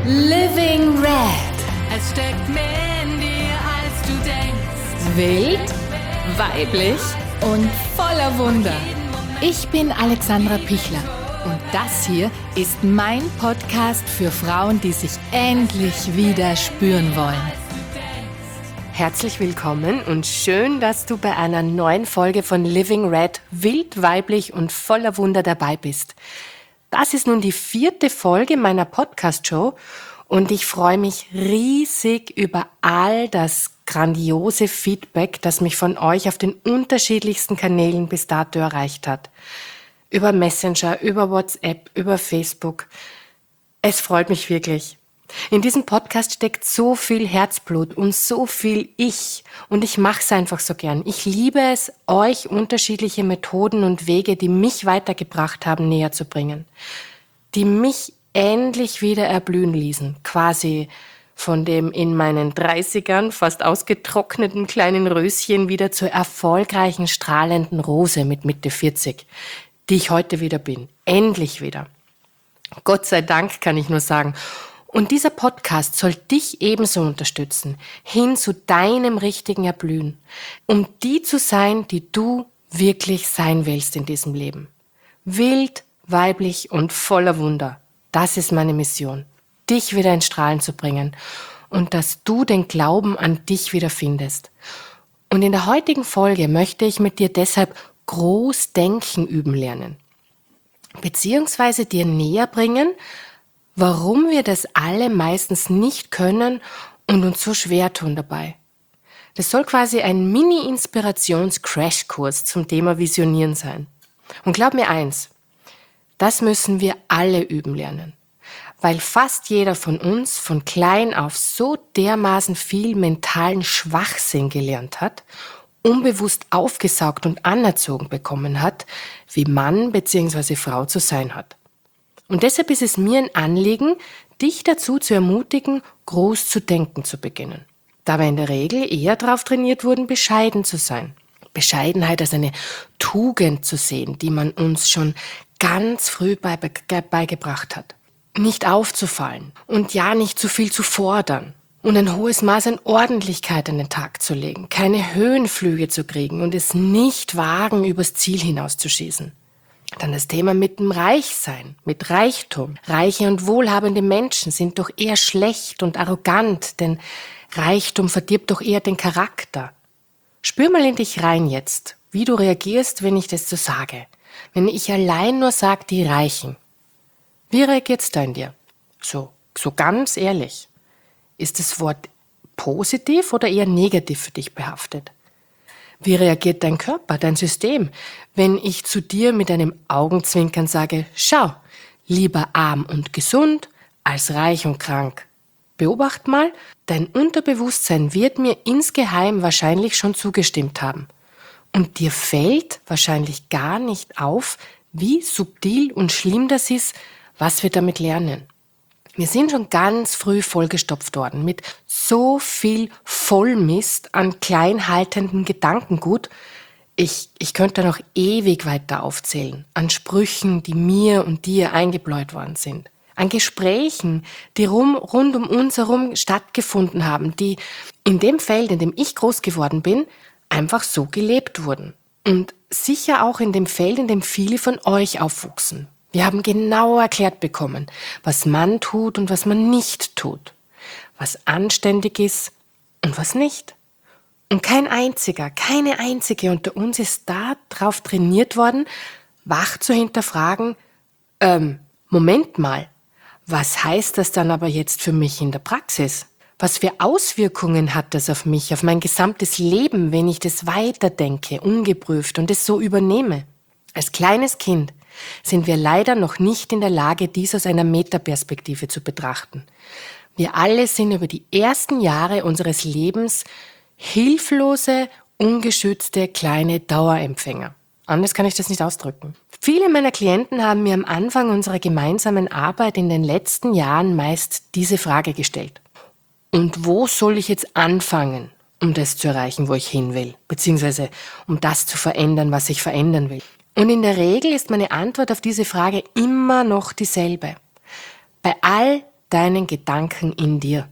Living Red. Es steckt mehr in dir, als du denkst. Wild, weiblich und voller Wunder. Ich bin Alexandra Pichler und das hier ist mein Podcast für Frauen, die sich endlich wieder spüren wollen. Herzlich willkommen und schön, dass du bei einer neuen Folge von Living Red, wild, weiblich und voller Wunder dabei bist. Das ist nun die 4. Folge meiner Podcast-Show und ich freue mich riesig über all das grandiose Feedback, das mich von euch auf den unterschiedlichsten Kanälen bis dato erreicht hat. Über Messenger, über WhatsApp, über Facebook. Es freut mich wirklich. In diesem Podcast steckt so viel Herzblut und so viel Ich und ich mache es einfach so gern. Ich liebe es, euch unterschiedliche Methoden und Wege, die mich weitergebracht haben, näher zu bringen. Die mich endlich wieder erblühen ließen, quasi von dem in meinen 30ern fast ausgetrockneten kleinen Röschen wieder zur erfolgreichen, strahlenden Rose mit Mitte 40, die ich heute wieder bin. Endlich wieder. Gott sei Dank, kann ich nur sagen. Und dieser Podcast soll dich ebenso unterstützen, hin zu deinem richtigen Erblühen, um die zu sein, die du wirklich sein willst in diesem Leben. Wild, weiblich und voller Wunder. Das ist meine Mission, dich wieder ins Strahlen zu bringen und dass du den Glauben an dich wieder findest. Und in der heutigen Folge möchte ich mit dir deshalb Großdenken üben lernen, beziehungsweise dir näher bringen, warum wir das alle meistens nicht können und uns so schwer tun dabei. Das soll quasi ein Mini-Inspirations-Crashkurs zum Thema Visionieren sein. Und glaub mir eins, das müssen wir alle üben lernen, weil fast jeder von uns von klein auf so dermaßen viel mentalen Schwachsinn gelernt hat, unbewusst aufgesaugt und anerzogen bekommen hat, wie Mann bzw. Frau zu sein hat. Und deshalb ist es mir ein Anliegen, dich dazu zu ermutigen, groß zu denken zu beginnen. Da wir in der Regel eher darauf trainiert wurden, bescheiden zu sein. Bescheidenheit als eine Tugend zu sehen, die man uns schon ganz früh beigebracht hat. Nicht aufzufallen und ja nicht zu viel zu fordern und ein hohes Maß an Ordentlichkeit an den Tag zu legen, keine Höhenflüge zu kriegen und es nicht wagen, übers Ziel hinauszuschießen. Dann das Thema mit dem Reichsein, mit Reichtum. Reiche und wohlhabende Menschen sind doch eher schlecht und arrogant, denn Reichtum verdirbt doch eher den Charakter. Spür mal in dich rein jetzt, wie du reagierst, wenn ich das so sage. Wenn ich allein nur sage, die Reichen. Wie reagiert's da in dir? So ganz ehrlich. Ist das Wort positiv oder eher negativ für dich behaftet? Wie reagiert dein Körper, dein System, wenn ich zu dir mit einem Augenzwinkern sage, schau, lieber arm und gesund als reich und krank. Beobacht mal, dein Unterbewusstsein wird mir insgeheim wahrscheinlich schon zugestimmt haben. Und dir fällt wahrscheinlich gar nicht auf, wie subtil und schlimm das ist, was wir damit lernen. Wir sind schon ganz früh vollgestopft worden mit so viel Vollmist an kleinhaltendem Gedankengut. Ich könnte noch ewig weiter aufzählen. An Sprüchen, die mir und dir eingebläut worden sind. An Gesprächen, die rund um uns herum stattgefunden haben, die in dem Feld, in dem ich groß geworden bin, einfach so gelebt wurden. Und sicher auch in dem Feld, in dem viele von euch aufwuchsen. Wir haben genau erklärt bekommen, was man tut und was man nicht tut, was anständig ist und was nicht. Und keine einzige unter uns ist darauf trainiert worden, wach zu hinterfragen, Moment mal, was heißt das dann aber jetzt für mich in der Praxis? Was für Auswirkungen hat das auf mich, auf mein gesamtes Leben, wenn ich das weiterdenke, ungeprüft und es so übernehme? Als kleines Kind sind wir leider noch nicht in der Lage, dies aus einer Metaperspektive zu betrachten. Wir alle sind über die ersten Jahre unseres Lebens hilflose, ungeschützte, kleine Dauerempfänger. Anders kann ich das nicht ausdrücken. Viele meiner Klienten haben mir am Anfang unserer gemeinsamen Arbeit in den letzten Jahren meist diese Frage gestellt. Und wo soll ich jetzt anfangen, um das zu erreichen, wo ich hin will? Beziehungsweise um das zu verändern, was ich verändern will? Und in der Regel ist meine Antwort auf diese Frage immer noch dieselbe. Bei all deinen Gedanken in dir.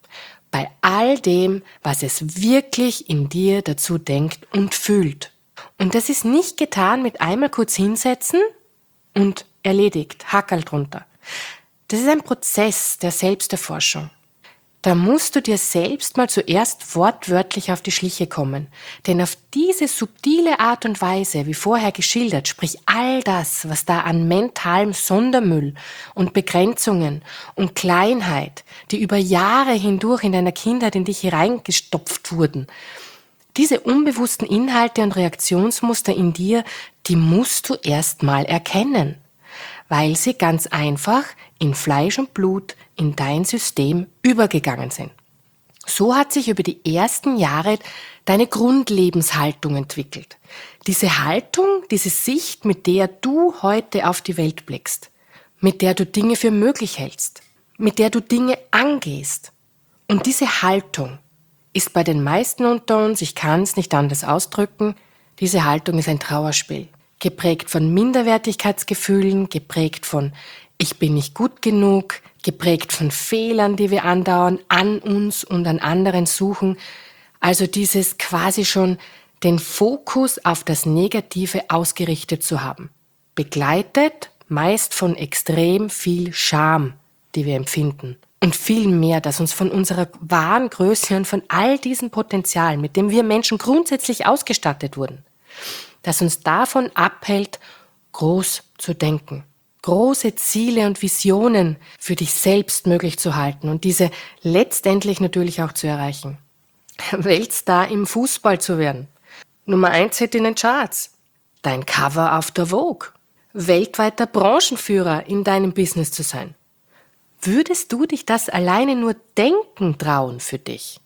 Bei all dem, was es wirklich in dir dazu denkt und fühlt. Und das ist nicht getan mit einmal kurz hinsetzen und erledigt, Hackerl drunter. Das ist ein Prozess der Selbsterforschung. Da musst du dir selbst mal zuerst wortwörtlich auf die Schliche kommen. Denn auf diese subtile Art und Weise, wie vorher geschildert, sprich all das, was da an mentalem Sondermüll und Begrenzungen und Kleinheit, die über Jahre hindurch in deiner Kindheit in dich hineingestopft wurden, diese unbewussten Inhalte und Reaktionsmuster in dir, die musst du erst mal erkennen, weil sie ganz einfach in Fleisch und Blut in dein System übergegangen sind. So hat sich über die ersten Jahre deine Grundlebenshaltung entwickelt. Diese Haltung, diese Sicht, mit der du heute auf die Welt blickst, mit der du Dinge für möglich hältst, mit der du Dinge angehst. Und diese Haltung ist bei den meisten unter uns, ich kann es nicht anders ausdrücken, diese Haltung ist ein Trauerspiel. Geprägt von Minderwertigkeitsgefühlen, geprägt von ich bin nicht gut genug, geprägt von Fehlern, die wir andauernd an uns und an anderen suchen. Also dieses quasi schon den Fokus auf das Negative ausgerichtet zu haben. Begleitet meist von extrem viel Scham, die wir empfinden. Und viel mehr, das uns von unserer wahren Größe und von all diesem Potenzial, mit dem wir Menschen grundsätzlich ausgestattet wurden, das uns davon abhält, groß zu denken, große Ziele und Visionen für dich selbst möglich zu halten und diese letztendlich natürlich auch zu erreichen. Weltstar im Fußball zu werden, Nummer 1 Hit in den Charts, dein Cover auf der Vogue, weltweiter Branchenführer in deinem Business zu sein. Würdest du dich das alleine nur denken trauen für dich?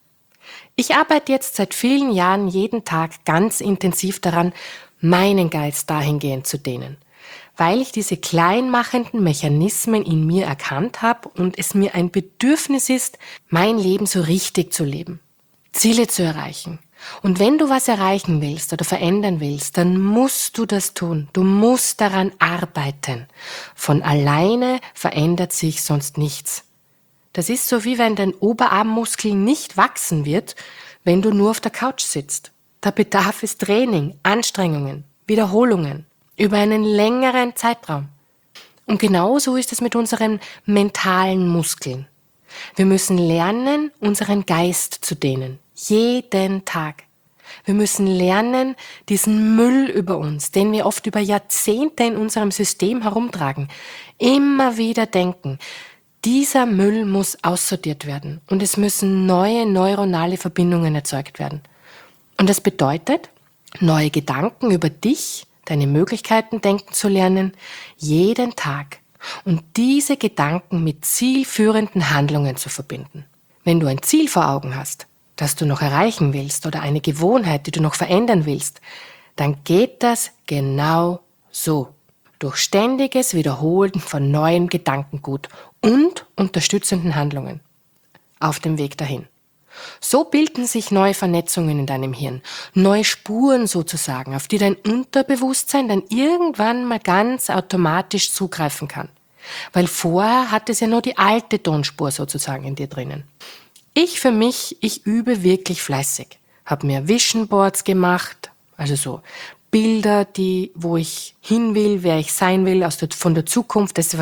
Ich arbeite jetzt seit vielen Jahren jeden Tag ganz intensiv daran, meinen Geist dahingehend zu dehnen, weil ich diese kleinmachenden Mechanismen in mir erkannt habe und es mir ein Bedürfnis ist, mein Leben so richtig zu leben, Ziele zu erreichen. Und wenn du was erreichen willst oder verändern willst, dann musst du das tun. Du musst daran arbeiten. Von alleine verändert sich sonst nichts. Das ist so, wie wenn dein Oberarmmuskel nicht wachsen wird, wenn du nur auf der Couch sitzt. Da bedarf es Training, Anstrengungen, Wiederholungen über einen längeren Zeitraum. Und genauso ist es mit unseren mentalen Muskeln. Wir müssen lernen, unseren Geist zu dehnen. Jeden Tag. Wir müssen lernen, diesen Müll über uns, den wir oft über Jahrzehnte in unserem System herumtragen, immer wieder denken. Dieser Müll muss aussortiert werden und es müssen neue neuronale Verbindungen erzeugt werden. Und das bedeutet, neue Gedanken über dich, deine Möglichkeiten denken zu lernen, jeden Tag. Und diese Gedanken mit zielführenden Handlungen zu verbinden. Wenn du ein Ziel vor Augen hast, das du noch erreichen willst oder eine Gewohnheit, die du noch verändern willst, dann geht das genau so. Durch ständiges Wiederholen von neuem Gedankengut und unterstützenden Handlungen auf dem Weg dahin. So bilden sich neue Vernetzungen in deinem Hirn, neue Spuren sozusagen, auf die dein Unterbewusstsein dann irgendwann mal ganz automatisch zugreifen kann. Weil vorher hat es ja nur die alte Tonspur sozusagen in dir drinnen. Ich für mich, ich übe wirklich fleißig. Habe mir Vision Boards gemacht, also so Bilder, wo ich hin will, wer ich sein will, von der Zukunft, das,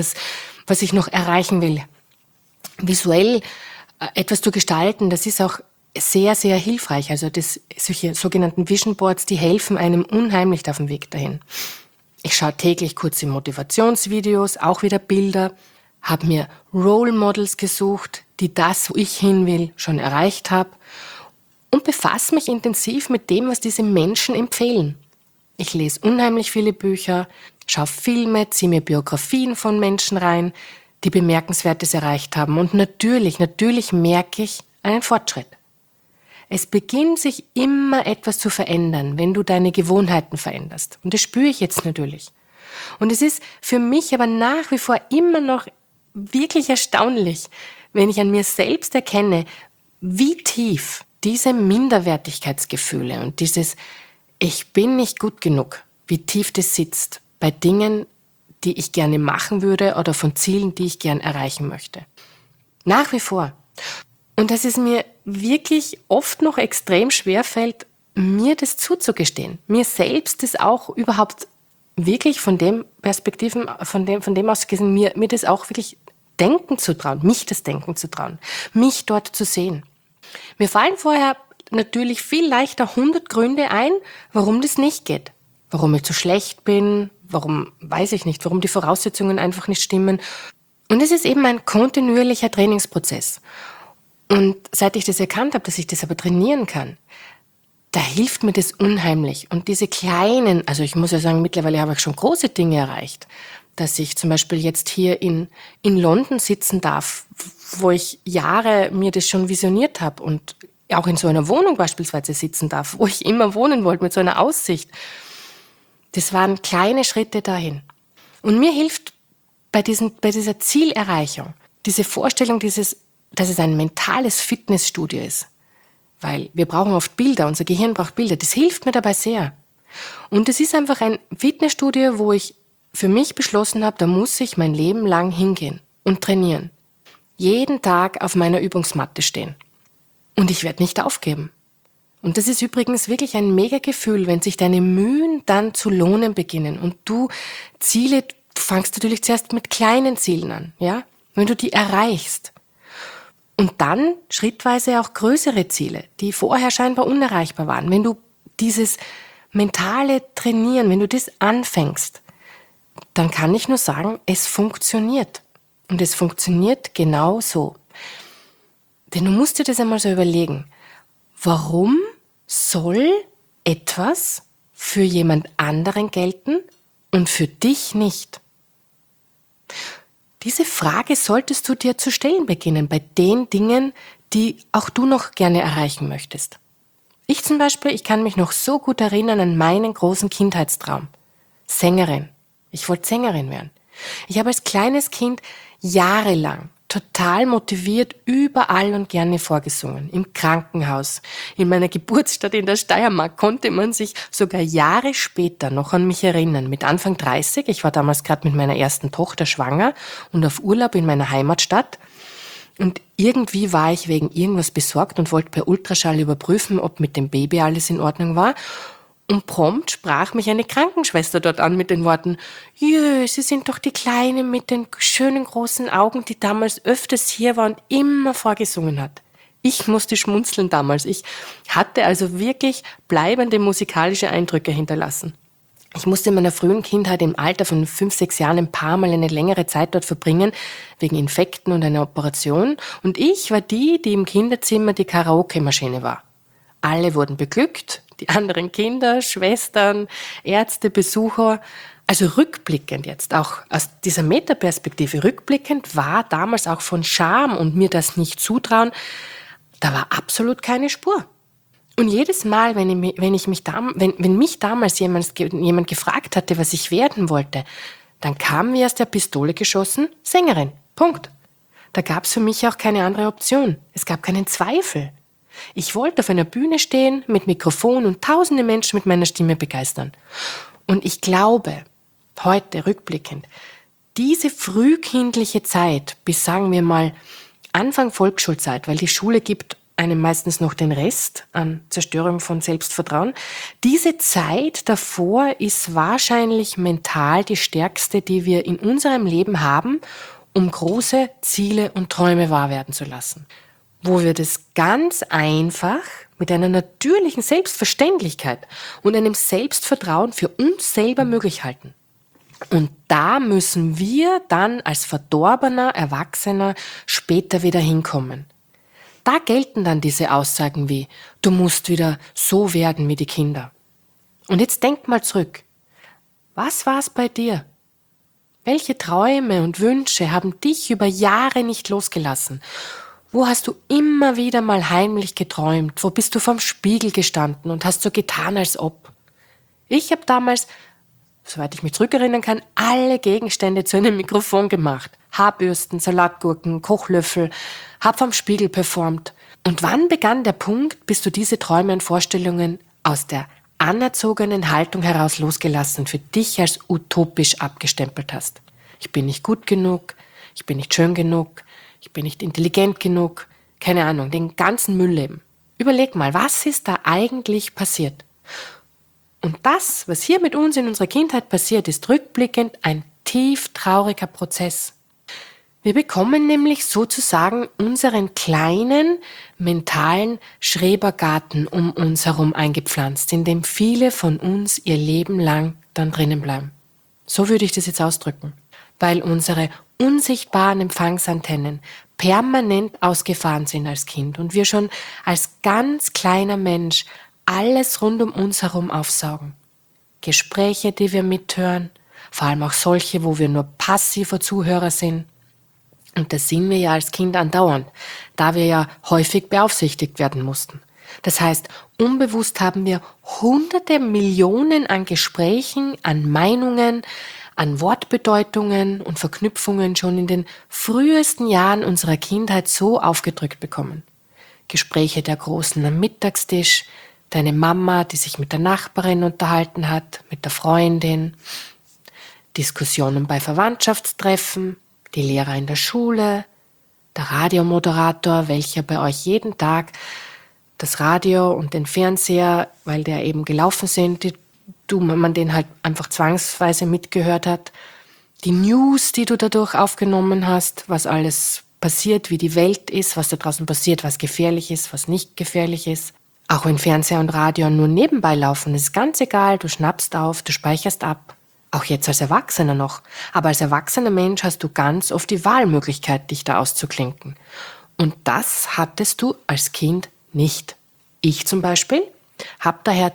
was ich noch erreichen will. Visuell etwas zu gestalten, das ist auch sehr, sehr hilfreich. Also solche sogenannten Vision Boards, die helfen einem unheimlich auf dem Weg dahin. Ich schaue täglich kurze Motivationsvideos, auch wieder Bilder, habe mir Role Models gesucht, die das, wo ich hin will, schon erreicht habe und befasse mich intensiv mit dem, was diese Menschen empfehlen. Ich lese unheimlich viele Bücher, schaue Filme, ziehe mir Biografien von Menschen rein, die Bemerkenswertes erreicht haben und natürlich merke ich einen Fortschritt. Es beginnt sich immer etwas zu verändern, wenn du deine Gewohnheiten veränderst. Und das spüre ich jetzt natürlich. Und es ist für mich aber nach wie vor immer noch wirklich erstaunlich, wenn ich an mir selbst erkenne, wie tief diese Minderwertigkeitsgefühle und dieses Ich bin nicht gut genug, wie tief das sitzt bei Dingen, die ich gerne machen würde oder von Zielen, die ich gern erreichen möchte. Nach wie vor. Und dass es mir wirklich oft noch extrem schwer fällt, mir das zuzugestehen. Mir selbst das auch überhaupt wirklich von dem Perspektiven, von dem aus gesehen, mir das auch wirklich denken zu trauen, mich das Denken zu trauen, mich dort zu sehen. Mir fallen vorher natürlich viel leichter 100 Gründe ein, warum das nicht geht. Warum ich zu schlecht bin, warum, weiß ich nicht, warum die Voraussetzungen einfach nicht stimmen. Und es ist eben ein kontinuierlicher Trainingsprozess. Und seit ich das erkannt habe, dass ich das aber trainieren kann, da hilft mir das unheimlich. Und diese kleinen, also ich muss ja sagen, mittlerweile habe ich schon große Dinge erreicht, dass ich zum Beispiel jetzt hier in London sitzen darf, wo ich Jahre mir das schon visioniert habe und auch in so einer Wohnung beispielsweise sitzen darf, wo ich immer wohnen wollte, mit so einer Aussicht. Das waren kleine Schritte dahin. Und mir hilft bei dieser Zielerreichung diese Vorstellung, dass es ein mentales Fitnessstudio ist. Weil wir brauchen oft Bilder, unser Gehirn braucht Bilder. Das hilft mir dabei sehr. Und es ist einfach ein Fitnessstudio, wo ich für mich beschlossen habe, da muss ich mein Leben lang hingehen und trainieren. Jeden Tag auf meiner Übungsmatte stehen. Und ich werde nicht aufgeben. Und das ist übrigens wirklich ein mega Gefühl, wenn sich deine Mühen dann zu lohnen beginnen. Und du fangst natürlich zuerst mit kleinen Zielen an, ja? Wenn du die erreichst. Und dann schrittweise auch größere Ziele, die vorher scheinbar unerreichbar waren. Wenn du dieses mentale Trainieren, wenn du das anfängst, dann kann ich nur sagen, es funktioniert. Und es funktioniert genau so. Denn du musst dir das einmal so überlegen. Warum soll etwas für jemand anderen gelten und für dich nicht? Diese Frage solltest du dir zu stellen beginnen bei den Dingen, die auch du noch gerne erreichen möchtest. Ich zum Beispiel, ich kann mich noch so gut erinnern an meinen großen Kindheitstraum. Sängerin. Ich wollte Sängerin werden. Ich habe als kleines Kind jahrelang total motiviert überall und gerne vorgesungen. Im Krankenhaus, in meiner Geburtsstadt in der Steiermark konnte man sich sogar Jahre später noch an mich erinnern. Mit Anfang 30, ich war damals gerade mit meiner ersten Tochter schwanger und auf Urlaub in meiner Heimatstadt. Und irgendwie war ich wegen irgendwas besorgt und wollte per Ultraschall überprüfen, ob mit dem Baby alles in Ordnung war. Und prompt sprach mich eine Krankenschwester dort an mit den Worten: Jö, Sie sind doch die Kleine mit den schönen großen Augen, die damals öfters hier war und immer vorgesungen hat. Ich musste schmunzeln damals. Ich hatte also wirklich bleibende musikalische Eindrücke hinterlassen. Ich musste in meiner frühen Kindheit im Alter von 5, 6 Jahren ein paar Mal eine längere Zeit dort verbringen, wegen Infekten und einer Operation. Und ich war die im Kinderzimmer die Karaoke-Maschine war. Alle wurden beglückt, die anderen Kinder, Schwestern, Ärzte, Besucher. Also rückblickend jetzt, auch aus dieser Metaperspektive, rückblickend war damals auch von Scham und mir das nicht zutrauen, da war absolut keine Spur. Und jedes Mal, wenn mich damals jemand gefragt hatte, was ich werden wollte, dann kam wie aus der Pistole geschossen, Sängerin. Punkt. Da gab es für mich auch keine andere Option. Es gab keinen Zweifel. Ich wollte auf einer Bühne stehen, mit Mikrofon und tausende Menschen mit meiner Stimme begeistern. Und ich glaube, heute rückblickend, diese frühkindliche Zeit, bis sagen wir mal Anfang Volksschulzeit, weil die Schule gibt einem meistens noch den Rest an Zerstörung von Selbstvertrauen, diese Zeit davor ist wahrscheinlich mental die stärkste, die wir in unserem Leben haben, um große Ziele und Träume wahr werden zu lassen. Wo wir das ganz einfach mit einer natürlichen Selbstverständlichkeit und einem Selbstvertrauen für uns selber möglich halten. Und da müssen wir dann als verdorbener Erwachsener später wieder hinkommen. Da gelten dann diese Aussagen wie: Du musst wieder so werden wie die Kinder. Und jetzt denk mal zurück. Was war's bei dir? Welche Träume und Wünsche haben dich über Jahre nicht losgelassen? Wo hast du immer wieder mal heimlich geträumt? Wo bist du vorm Spiegel gestanden und hast so getan, als ob? Ich habe damals, soweit ich mich zurückerinnern kann, alle Gegenstände zu einem Mikrofon gemacht. Haarbürsten, Salatgurken, Kochlöffel, hab vorm Spiegel performt. Und wann begann der Punkt, bis du diese Träume und Vorstellungen aus der anerzogenen Haltung heraus losgelassen für dich als utopisch abgestempelt hast. Ich bin nicht gut genug, ich bin nicht schön genug, ich bin nicht intelligent genug, keine Ahnung, den ganzen Müllleben. Überleg mal, was ist da eigentlich passiert? Und das, was hier mit uns in unserer Kindheit passiert, ist rückblickend ein tief trauriger Prozess. Wir bekommen nämlich sozusagen unseren kleinen mentalen Schrebergarten um uns herum eingepflanzt, in dem viele von uns ihr Leben lang dann drinnen bleiben. So würde ich das jetzt ausdrücken. Weil unsere unsichtbaren Empfangsantennen permanent ausgefahren sind als Kind und wir schon als ganz kleiner Mensch alles rund um uns herum aufsaugen. Gespräche, die wir mithören, vor allem auch solche, wo wir nur passiver Zuhörer sind. Und das sind wir ja als Kind andauernd, da wir ja häufig beaufsichtigt werden mussten. Das heißt, unbewusst haben wir hunderte Millionen an Gesprächen, an Meinungen, an Wortbedeutungen und Verknüpfungen schon in den frühesten Jahren unserer Kindheit so aufgedrückt bekommen. Gespräche der Großen am Mittagstisch, deine Mama, die sich mit der Nachbarin unterhalten hat, mit der Freundin, Diskussionen bei Verwandtschaftstreffen, die Lehrer in der Schule, der Radiomoderator, welcher bei euch jeden Tag das Radio und den Fernseher, weil der eben gelaufen sind, man den halt einfach zwangsweise mitgehört hat, die News, die du dadurch aufgenommen hast, was alles passiert, wie die Welt ist, was da draußen passiert, was gefährlich ist, was nicht gefährlich ist. Auch wenn Fernseher und Radio nur nebenbei laufen, ist ganz egal, du schnappst auf, du speicherst ab. Auch jetzt als Erwachsener noch. Aber als erwachsener Mensch hast du ganz oft die Wahlmöglichkeit, dich da auszuklinken. Und das hattest du als Kind nicht. Ich zum Beispiel habe daher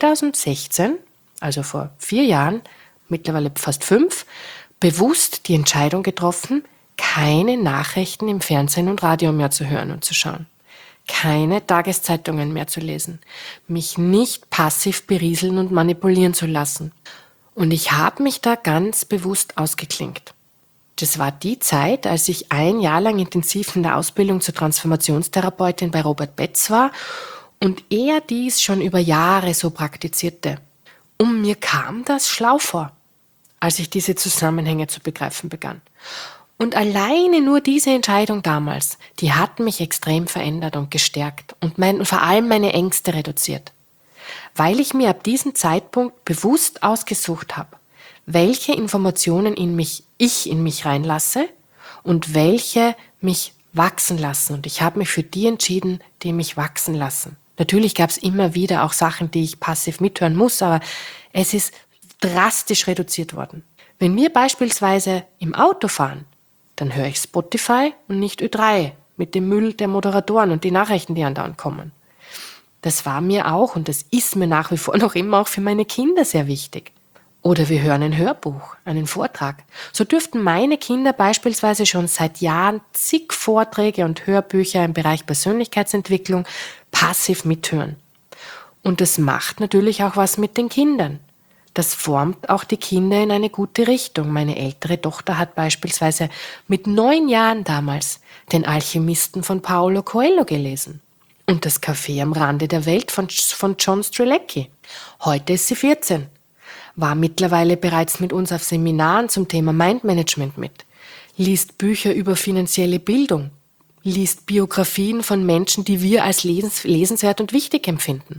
2016, also vor 4 Jahren, mittlerweile fast 5, bewusst die Entscheidung getroffen, keine Nachrichten im Fernsehen und Radio mehr zu hören und zu schauen. Keine Tageszeitungen mehr zu lesen. Mich nicht passiv berieseln und manipulieren zu lassen. Und ich habe mich da ganz bewusst ausgeklinkt. Das war die Zeit, als ich 1 Jahr lang intensiv in der Ausbildung zur Transformationstherapeutin bei Robert Betz war und er dies schon über Jahre so praktizierte. Und mir kam das schlau vor, als ich diese Zusammenhänge zu begreifen begann. Und alleine nur diese Entscheidung damals, die hat mich extrem verändert und gestärkt und vor allem meine Ängste reduziert. Weil ich mir ab diesem Zeitpunkt bewusst ausgesucht habe, welche Informationen ich in mich reinlasse und welche mich wachsen lassen. Und ich habe mich für die entschieden, die mich wachsen lassen. Natürlich gab es immer wieder auch Sachen, die ich passiv mithören muss, aber es ist drastisch reduziert worden. Wenn wir beispielsweise im Auto fahren, dann höre ich Spotify und nicht Ö3 mit dem Müll der Moderatoren und die Nachrichten, die andauernd kommen. Das war mir auch und das ist mir nach wie vor noch immer auch für meine Kinder sehr wichtig. Oder wir hören ein Hörbuch, einen Vortrag. So dürften meine Kinder beispielsweise schon seit Jahren zig Vorträge und Hörbücher im Bereich Persönlichkeitsentwicklung passiv mithören. Und das macht natürlich auch was mit den Kindern. Das formt auch die Kinder in eine gute Richtung. Meine ältere Tochter hat beispielsweise mit 9 Jahren damals den Alchemisten von Paulo Coelho gelesen. Und das Café am Rande der Welt von John Strzelecki. Heute ist sie 14. War mittlerweile bereits mit uns auf Seminaren zum Thema Mindmanagement mit. Liest Bücher über finanzielle Bildung. Liest Biografien von Menschen, die wir als lesenswert und wichtig empfinden.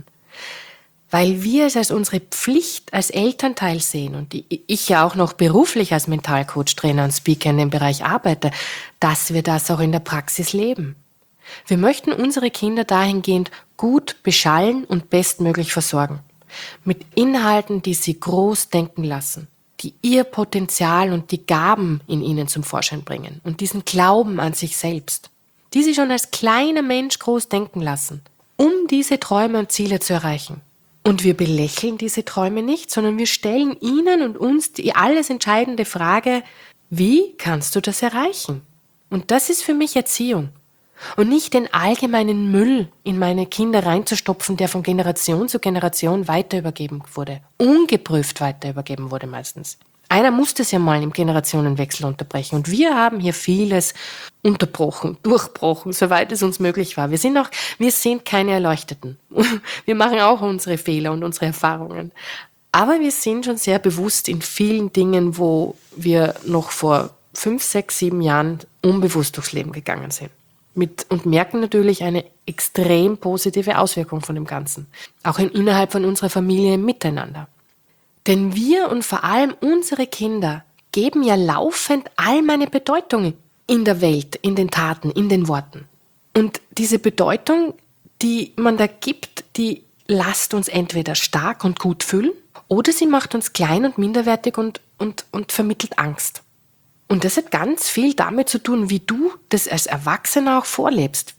Weil wir es als unsere Pflicht als Elternteil sehen und ich ja auch noch beruflich als Mentalcoach, Trainer und Speaker in dem Bereich arbeite, dass wir das auch in der Praxis leben. Wir möchten unsere Kinder dahingehend gut beschallen und bestmöglich versorgen. Mit Inhalten, die sie groß denken lassen, die ihr Potenzial und die Gaben in ihnen zum Vorschein bringen und diesen Glauben an sich selbst, die sie schon als kleiner Mensch groß denken lassen, um diese Träume und Ziele zu erreichen. Und wir belächeln diese Träume nicht, sondern wir stellen ihnen und uns die alles entscheidende Frage, wie kannst du das erreichen? Und das ist für mich Erziehung. Und nicht den allgemeinen Müll in meine Kinder reinzustopfen, der von Generation zu Generation weiter übergeben wurde. Ungeprüft weiter übergeben wurde meistens. Einer musste es ja mal im Generationenwechsel unterbrechen. Und wir haben hier vieles unterbrochen, durchbrochen, soweit es uns möglich war. Wir sind keine Erleuchteten. Wir machen auch unsere Fehler und unsere Erfahrungen. Aber wir sind schon sehr bewusst in vielen Dingen, wo wir noch vor 5, 6, 7 Jahren unbewusst durchs Leben gegangen sind. Und merken natürlich eine extrem positive Auswirkung von dem Ganzen. Auch innerhalb von unserer Familie im Miteinander. Denn wir und vor allem unsere Kinder geben ja laufend all meine Bedeutung in der Welt, in den Taten, in den Worten. Und diese Bedeutung, die man da gibt, die lässt uns entweder stark und gut fühlen oder sie macht uns klein und minderwertig und vermittelt Angst. Und das hat ganz viel damit zu tun, wie du das als Erwachsener auch vorlebst.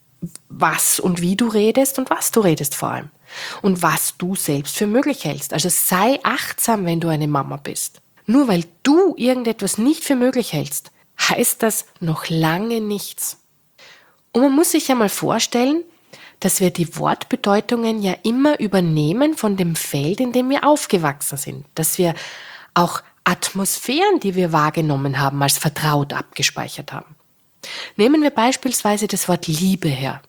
Was und wie du redest und was du redest vor allem. Und was du selbst für möglich hältst. Also sei achtsam, wenn du eine Mama bist. Nur weil du irgendetwas nicht für möglich hältst, heißt das noch lange nichts. Und man muss sich ja mal vorstellen, dass wir die Wortbedeutungen ja immer übernehmen von dem Feld, in dem wir aufgewachsen sind. Dass wir auch Atmosphären, die wir wahrgenommen haben, als vertraut abgespeichert haben. Nehmen wir beispielsweise das Wort Liebe her.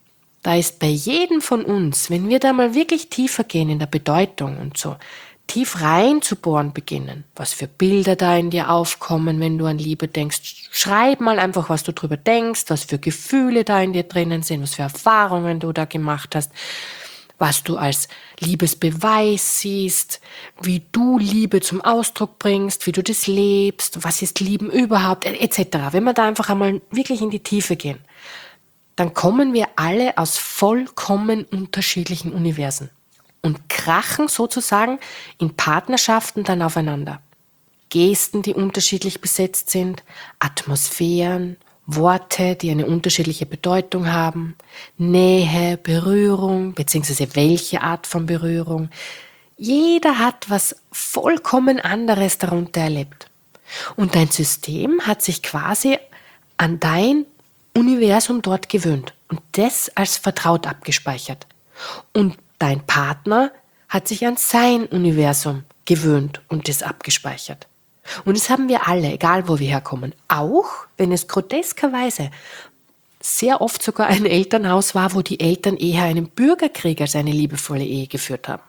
Da ist bei jedem von uns, wenn wir da mal wirklich tiefer gehen in der Bedeutung und so tief rein zu bohren beginnen, was für Bilder da in dir aufkommen, wenn du an Liebe denkst, schreib mal einfach, was du drüber denkst, was für Gefühle da in dir drinnen sind, was für Erfahrungen du da gemacht hast, was du als Liebesbeweis siehst, wie du Liebe zum Ausdruck bringst, wie du das lebst, was ist Lieben überhaupt, etc. Wenn wir da einfach einmal wirklich in die Tiefe gehen, dann kommen wir alle aus vollkommen unterschiedlichen Universen und krachen sozusagen in Partnerschaften dann aufeinander. Gesten, die unterschiedlich besetzt sind, Atmosphären, Worte, die eine unterschiedliche Bedeutung haben, Nähe, Berührung, beziehungsweise welche Art von Berührung. Jeder hat was vollkommen anderes darunter erlebt. Und dein System hat sich quasi an dein Universum dort gewöhnt und das als vertraut abgespeichert. Und dein Partner hat sich an sein Universum gewöhnt und das abgespeichert. Und das haben wir alle, egal wo wir herkommen. Auch wenn es groteskerweise sehr oft sogar ein Elternhaus war, wo die Eltern eher einen Bürgerkrieg als eine liebevolle Ehe geführt haben.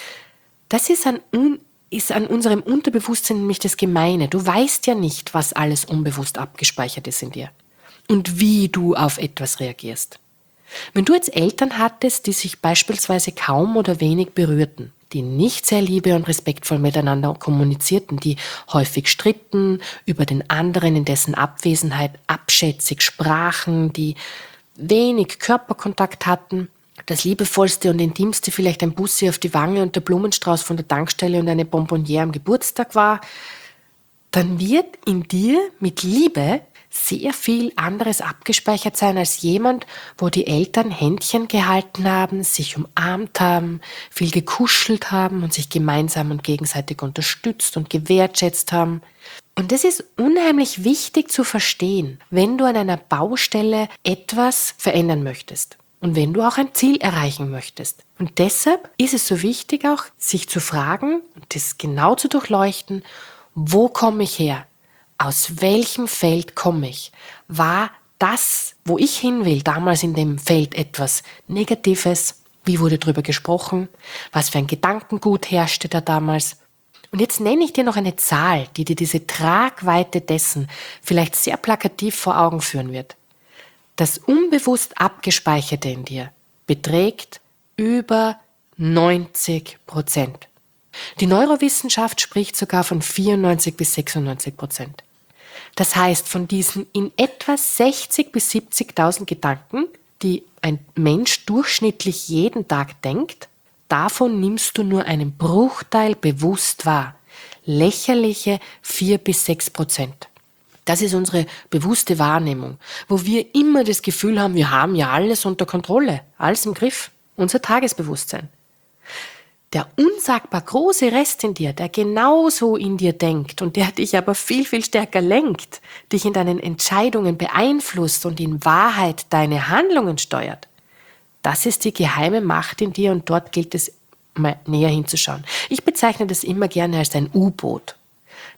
Das ist an unserem Unterbewusstsein nämlich das Gemeine. Du weißt ja nicht, was alles unbewusst abgespeichert ist in dir und wie du auf etwas reagierst. Wenn du jetzt Eltern hattest, die sich beispielsweise kaum oder wenig berührten, die nicht sehr liebe- und respektvoll miteinander kommunizierten, die häufig stritten, über den anderen in dessen Abwesenheit abschätzig sprachen, die wenig Körperkontakt hatten, das liebevollste und intimste vielleicht ein Bussi auf die Wange und der Blumenstrauß von der Tankstelle und eine Bonbonniere am Geburtstag war, dann wird in dir mit Liebe sehr viel anderes abgespeichert sein als jemand, wo die Eltern Händchen gehalten haben, sich umarmt haben, viel gekuschelt haben und sich gemeinsam und gegenseitig unterstützt und gewertschätzt haben. Und das ist unheimlich wichtig zu verstehen, wenn du an einer Baustelle etwas verändern möchtest und wenn du auch ein Ziel erreichen möchtest. Und deshalb ist es so wichtig auch, sich zu fragen und das genau zu durchleuchten, wo komme ich her? Aus welchem Feld komme ich? War das, wo ich hin will, damals in dem Feld etwas Negatives? Wie wurde darüber gesprochen? Was für ein Gedankengut herrschte da damals? Und jetzt nenne ich dir noch eine Zahl, die dir diese Tragweite dessen vielleicht sehr plakativ vor Augen führen wird. Das unbewusst Abgespeicherte in dir beträgt über 90%. Die Neurowissenschaft spricht sogar von 94-96%. Das heißt, von diesen in etwa 60.000 bis 70.000 Gedanken, die ein Mensch durchschnittlich jeden Tag denkt, davon nimmst du nur einen Bruchteil bewusst wahr. Lächerliche 4-6%. Das ist unsere bewusste Wahrnehmung, wo wir immer das Gefühl haben, wir haben ja alles unter Kontrolle, alles im Griff, unser Tagesbewusstsein. Der unsagbar große Rest in dir, der genauso in dir denkt und der dich aber viel, viel stärker lenkt, dich in deinen Entscheidungen beeinflusst und in Wahrheit deine Handlungen steuert, das ist die geheime Macht in dir und dort gilt es, mal näher hinzuschauen. Ich bezeichne das immer gerne als ein U-Boot.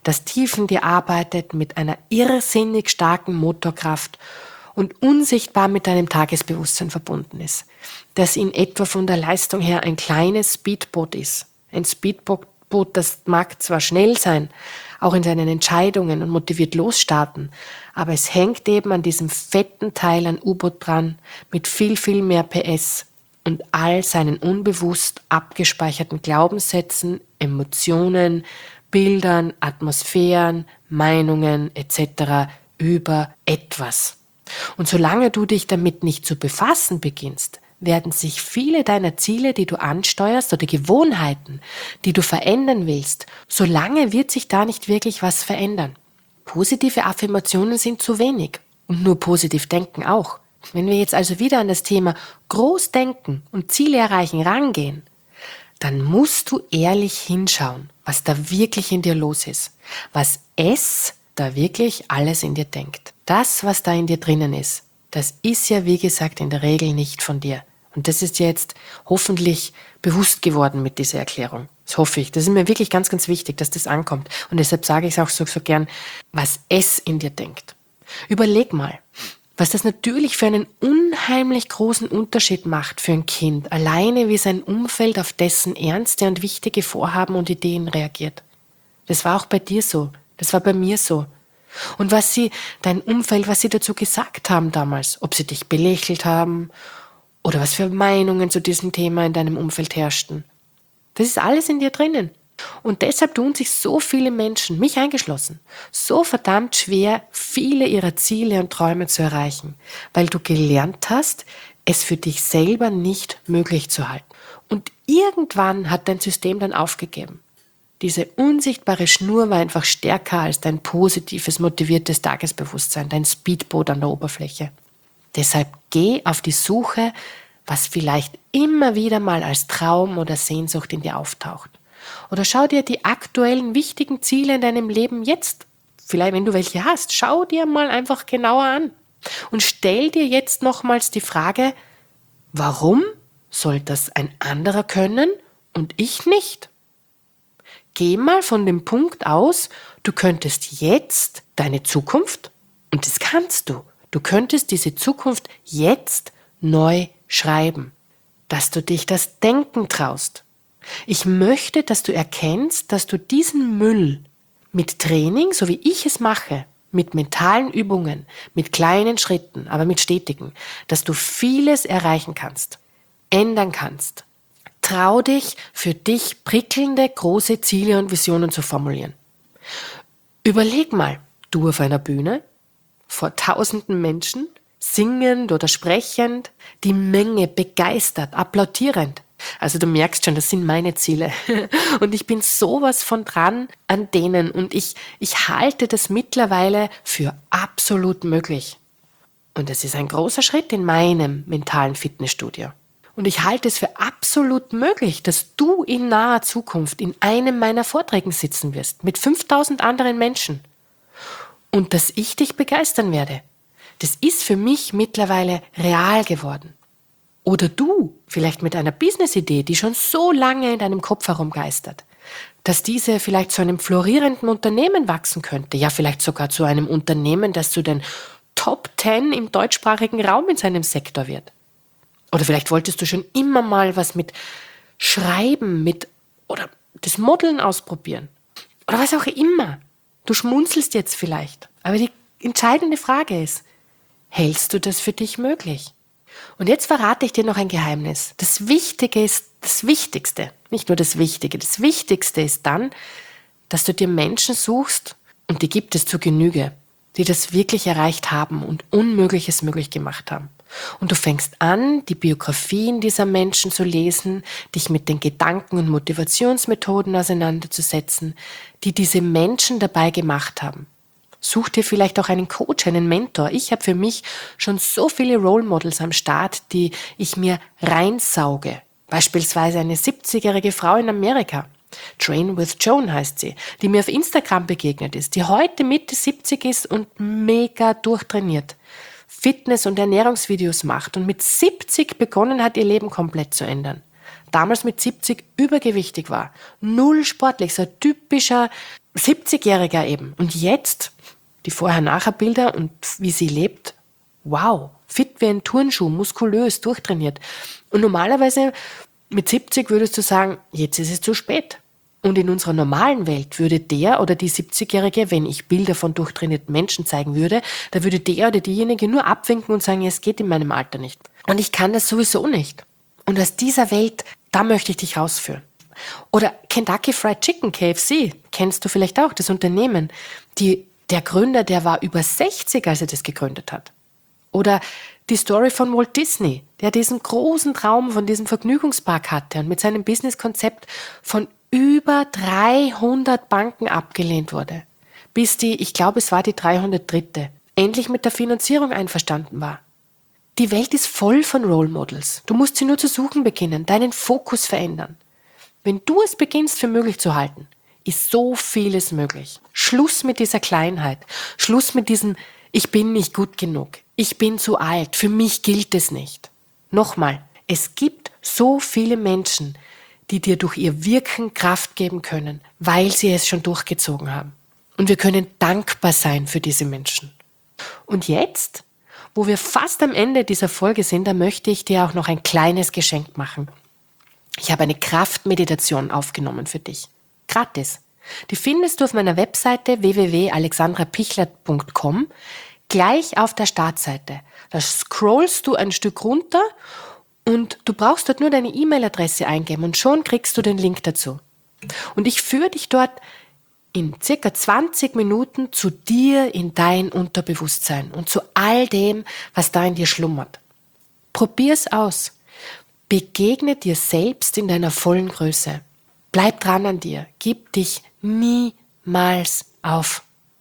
das tief in dir arbeitet mit einer irrsinnig starken Motorkraft und unsichtbar mit deinem Tagesbewusstsein verbunden ist, das in etwa von der Leistung her ein kleines Speedboot ist. Ein Speedboot, das mag zwar schnell sein, auch in seinen Entscheidungen und motiviert losstarten, aber es hängt eben an diesem fetten Teil an U-Boot dran mit viel, viel mehr PS und all seinen unbewusst abgespeicherten Glaubenssätzen, Emotionen, Bildern, Atmosphären, Meinungen etc. über etwas. Und solange du dich damit nicht zu befassen beginnst, werden sich viele deiner Ziele, die du ansteuerst oder Gewohnheiten, die du verändern willst, solange wird sich da nicht wirklich was verändern. Positive Affirmationen sind zu wenig und nur positiv denken auch. Wenn wir jetzt also wieder an das Thema Großdenken und Ziele erreichen rangehen, dann musst du ehrlich hinschauen, was da wirklich in dir los ist, was es da wirklich alles in dir denkt. Das, was da in dir drinnen ist, das ist ja, wie gesagt, in der Regel nicht von dir. Und das ist jetzt hoffentlich bewusst geworden mit dieser Erklärung. Das hoffe ich. Das ist mir wirklich ganz, ganz wichtig, dass das ankommt. Und deshalb sage ich es auch so gern, was es in dir denkt. Überleg mal, was das natürlich für einen unheimlich großen Unterschied macht für ein Kind, alleine wie sein Umfeld auf dessen ernste und wichtige Vorhaben und Ideen reagiert. Das war auch bei dir so. Das war bei mir so. Und dein Umfeld, was sie dazu gesagt haben damals, ob sie dich belächelt haben oder was für Meinungen zu diesem Thema in deinem Umfeld herrschten. Das ist alles in dir drinnen. Und deshalb tun sich so viele Menschen, mich eingeschlossen, so verdammt schwer, viele ihrer Ziele und Träume zu erreichen, weil du gelernt hast, es für dich selber nicht möglich zu halten. Und irgendwann hat dein System dann aufgegeben. Diese unsichtbare Schnur war einfach stärker als dein positives, motiviertes Tagesbewusstsein, dein Speedboot an der Oberfläche. Deshalb geh auf die Suche, was vielleicht immer wieder mal als Traum oder Sehnsucht in dir auftaucht. Oder schau dir die aktuellen wichtigen Ziele in deinem Leben jetzt, vielleicht wenn du welche hast, schau dir mal einfach genauer an. Und stell dir jetzt nochmals die Frage, warum soll das ein anderer können und ich nicht? Geh mal von dem Punkt aus, du könntest jetzt deine Zukunft, und das kannst du könntest diese Zukunft jetzt neu schreiben, dass du dich das Denken traust. Ich möchte, dass du erkennst, dass du diesen Müll mit Training, so wie ich es mache, mit mentalen Übungen, mit kleinen Schritten, aber mit stetigen, dass du vieles erreichen kannst, ändern kannst. Trau dich, für dich prickelnde, große Ziele und Visionen zu formulieren. Überleg mal, du auf einer Bühne, vor tausenden Menschen, singend oder sprechend, die Menge begeistert, applaudierend. Also du merkst schon, das sind meine Ziele. Und ich bin sowas von dran an denen und ich halte das mittlerweile für absolut möglich. Und es ist ein großer Schritt in meinem mentalen Fitnessstudio. Und ich halte es für absolut möglich, dass du in naher Zukunft in einem meiner Vorträgen sitzen wirst, mit 5000 anderen Menschen. Und dass ich dich begeistern werde. Das ist für mich mittlerweile real geworden. Oder du, vielleicht mit einer Business-Idee, die schon so lange in deinem Kopf herumgeistert, dass diese vielleicht zu einem florierenden Unternehmen wachsen könnte, ja vielleicht sogar zu einem Unternehmen, das zu den Top 10 im deutschsprachigen Raum in seinem Sektor wird. Oder vielleicht wolltest du schon immer mal was mit Schreiben, oder das Modeln ausprobieren. Oder was auch immer. Du schmunzelst jetzt vielleicht. Aber die entscheidende Frage ist, hältst du das für dich möglich? Und jetzt verrate ich dir noch ein Geheimnis. Das Wichtige ist das Wichtigste. Nicht nur das Wichtige. Das Wichtigste ist dann, dass du dir Menschen suchst, und die gibt es zu Genüge, die das wirklich erreicht haben und Unmögliches möglich gemacht haben. Und du fängst an, die Biografien dieser Menschen zu lesen, dich mit den Gedanken und Motivationsmethoden auseinanderzusetzen, die diese Menschen dabei gemacht haben. Such dir vielleicht auch einen Coach, einen Mentor. Ich habe für mich schon so viele Role Models am Start, die ich mir reinsauge. Beispielsweise eine 70-jährige Frau in Amerika. Train with Joan heißt sie, die mir auf Instagram begegnet ist, die heute Mitte 70 ist und mega durchtrainiert. Fitness- und Ernährungsvideos macht und mit 70 begonnen hat, ihr Leben komplett zu ändern. Damals mit 70 übergewichtig war, null sportlich, so ein typischer 70-Jähriger eben. Und jetzt die Vorher-Nachher-Bilder und wie sie lebt. Wow, fit wie ein Turnschuh, muskulös, durchtrainiert. Und normalerweise mit 70 würdest du sagen, jetzt ist es zu spät. Und in unserer normalen Welt würde der oder die 70-Jährige, wenn ich Bilder von durchtrainierten Menschen zeigen würde, da würde der oder diejenige nur abwinken und sagen, es geht in meinem Alter nicht. Und ich kann das sowieso nicht. Und aus dieser Welt, da möchte ich dich rausführen. Oder Kentucky Fried Chicken, KFC, kennst du vielleicht auch, das Unternehmen. Der Gründer, der war über 60, als er das gegründet hat. Oder die Story von Walt Disney, der diesen großen Traum von diesem Vergnügungspark hatte und mit seinem Businesskonzept von über 300 Banken abgelehnt wurde, bis ich glaube, es war die 303., endlich mit der Finanzierung einverstanden war. Die Welt ist voll von Role Models. Du musst sie nur zu suchen beginnen, deinen Fokus verändern. Wenn du es beginnst für möglich zu halten, ist so vieles möglich. Schluss mit dieser Kleinheit. Schluss mit diesem, ich bin nicht gut genug. Ich bin zu alt. Für mich gilt es nicht. Nochmal, es gibt so viele Menschen, die dir durch ihr Wirken Kraft geben können, weil sie es schon durchgezogen haben. Und wir können dankbar sein für diese Menschen. Und jetzt, wo wir fast am Ende dieser Folge sind, da möchte ich dir auch noch ein kleines Geschenk machen. Ich habe eine Kraftmeditation aufgenommen für dich. Gratis. Die findest du auf meiner Webseite www.alexandrapichler.com, gleich auf der Startseite. Da scrollst du ein Stück runter und du brauchst dort nur deine E-Mail-Adresse eingeben und schon kriegst du den Link dazu. Und ich führe dich dort in circa 20 Minuten zu dir in dein Unterbewusstsein und zu all dem, was da in dir schlummert. Probier's aus. Begegne dir selbst in deiner vollen Größe. Bleib dran an dir. Gib dich niemals auf.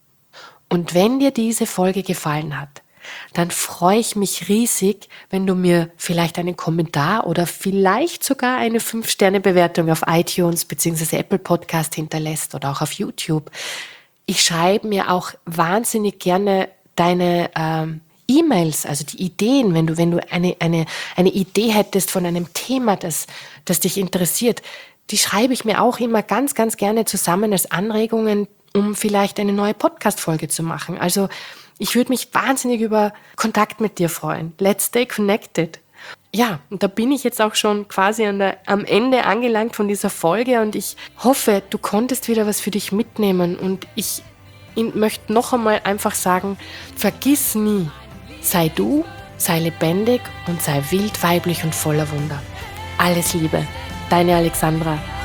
Und wenn dir diese Folge gefallen hat, dann freue ich mich riesig, wenn du mir vielleicht einen Kommentar oder vielleicht sogar eine 5-Sterne-Bewertung auf iTunes bzw. Apple Podcast hinterlässt oder auch auf YouTube. Ich schreibe mir auch wahnsinnig gerne deine E-Mails, also die Ideen, wenn du eine Idee hättest von einem Thema, das dich interessiert, die schreibe ich mir auch immer ganz, ganz gerne zusammen als Anregungen, um vielleicht eine neue Podcast-Folge zu machen. Also ich würde mich wahnsinnig über Kontakt mit dir freuen. Let's stay connected. Ja, und da bin ich jetzt auch schon quasi am Ende angelangt von dieser Folge und ich hoffe, du konntest wieder was für dich mitnehmen und ich möchte noch einmal einfach sagen, vergiss nie, sei du, sei lebendig und sei wild, weiblich und voller Wunder. Alles Liebe, deine Alexandra.